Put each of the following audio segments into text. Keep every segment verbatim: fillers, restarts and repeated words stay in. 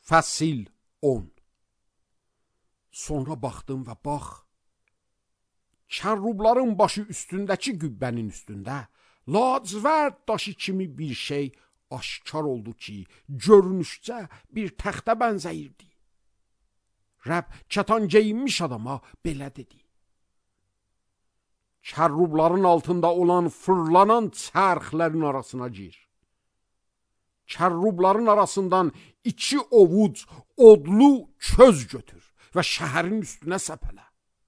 Fəsil on. Sonra baxdım və bax, kərrubların başı üstündəki qübbənin üstündə lacivərd daşı kimi bir şey aşkar oldu ki, görünüşcə bir təxtə bənzəyirdi. Rəbb kətan geyinmiş adama belə dedi: Kərrubların altında olan fırlanan çərxlərin arasına gir. Kərrubların arasından iki ovuc odlu köz götür və şəhərin üstünə səpələ.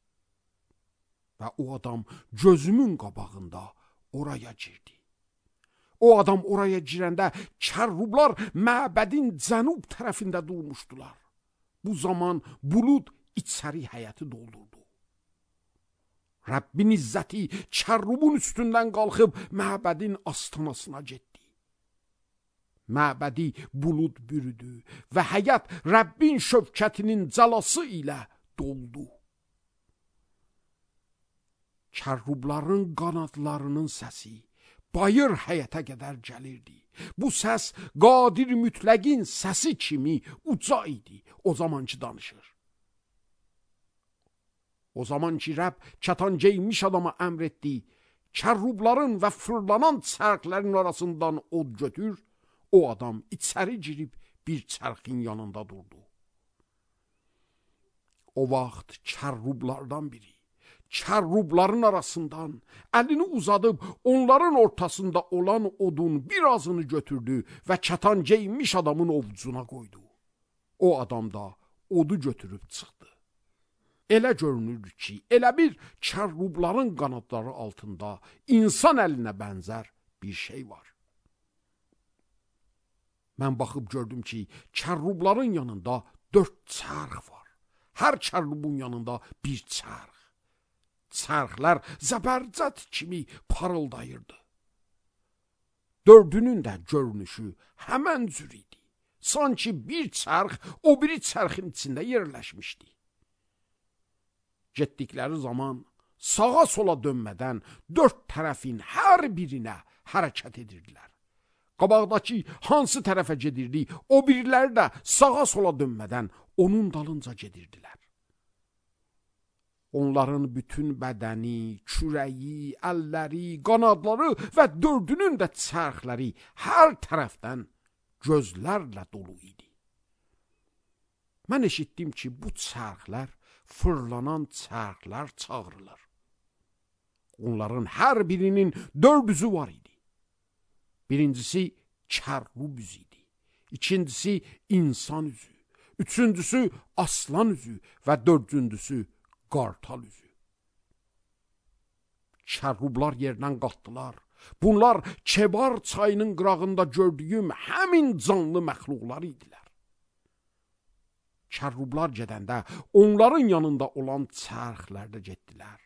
Və o adam gözümün qabağında oraya girdi. O adam oraya girəndə kərrublar məbədin cənub tərəfində durmuşdular. Bu zaman bulud içəri həyəti doldurdu. Rəbbin izzəti kərrubun üstündən qalxıb məbədin astanasına getdi. Məbədi bulud bürüdü və həyət Rəbbin şövkətinin cəlası ilə doldu. Kərrubların qanadlarının səsi bayır həyətə qədər gəlirdi. Bu səs qadir mütləqin səsi kimi uca idi. O zamanki danışır. O zaman ki Rəbb kətan geyinmiş adama əmr etdi, kərrubların və fırlanan çərxlərin arasından od götür, o adam içəri girib bir çərxin yanında durdu. O vaxt kərrublardan biri, kərrubların arasından əlini uzadıb onların ortasında olan odun birazını götürdü və kətan geyinmiş adamın ovucuna qoydu. O adam da odu götürüb çıxdı. Elə görünür ki, elə bir kərrubların qanadları altında insan əlinə bənzər bir şey var. Mən baxıb gördüm ki, kərrubların yanında dörd çərx var. Hər kərrubun yanında bir çərx. Çərxlər zəbərcət kimi parıldayırdı. Dördünün də görünüşü həmən cür idi. Sanki bir çərx o biri çərxin içində yerləşmişdi. Getdikləri zaman sağa sola dönmədən dörd tərəfin hər birinə hərəkət edirdilər. Qabaqdakı hansı tərəfə gedirdi, o biriləri də sağa sola dönmədən onun dalınca gedirdilər. Onların bütün bədəni, kürəyi, əlləri, qanadları və dördünün də çərxləri hər tərəfdən gözlərlə dolu idi. Mən eşitdim ki, bu çərxlər fırlanan çərxlər çağırılır. Onların hər birinin dörd üzü var idi. Birincisi kərrub üzü idi. İkincisi insan üzü. Üçüncüsü aslan üzü və dördüncüsü qartal üzü. Kərrublar yerdən qalxdılar. Bunlar Kebar çayının qırağında gördüyüm həmin canlı məxluqlar idilər. Kərrublar gedəndə onların yanında olan çərxlər də getdilər.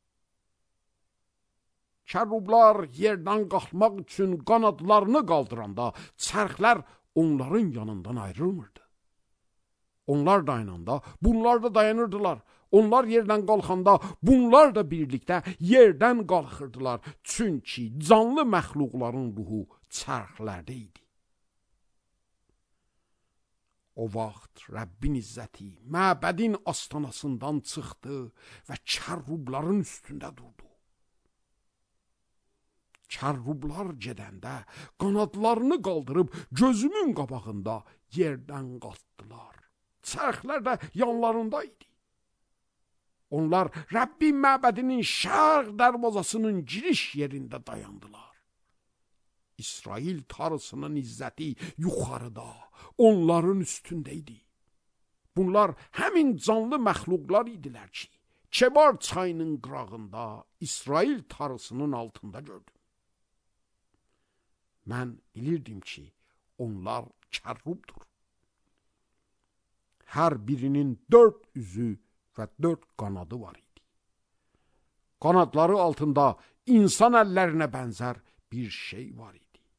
Kərrublar yerdən qalxmaq üçün qanadlarını qaldıranda çərxlər onların yanından ayrılmırdı. Onlar dayananda bunlar da dayanırdılar. Onlar yerdən qalxanda bunlar da birlikdə yerdən qalxırdılar. Çünki canlı məxluqların ruhu çərxlərdə idi. O vaxt Rəbbin izzəti məbədin astanasından çıxdı və kərrubların üstündə durdu. Kərrublar gedəndə qanadlarını qaldırıb gözümün qabağında yerdən qalxdılar. Çərxlər də yanlarında idi. Onlar Rəbbin məbədinin şərq dərvazasının giriş yerində dayandılar. İsrail tarısının izzəti yuxarıda, onların üstündə idi. Bunlar həmin canlı məxluqlar idilər ki, Kebar çayının qırağında İsrail tarısının altında gördüm. Mən bilirdim ki, onlar kərrubdur. Hər birinin dörd üzü və dörd qanadı var idi. Qanadları altında insan əllərinə bənzər bir şey var idi.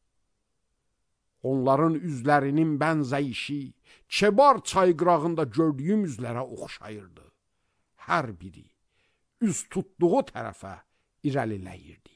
Onların üzlərinin bənzəyişi Kebar çay qırağında gördüyüm üzlərə oxşayırdı. Hər biri üz tutduğu tərəfə irəliləyirdi.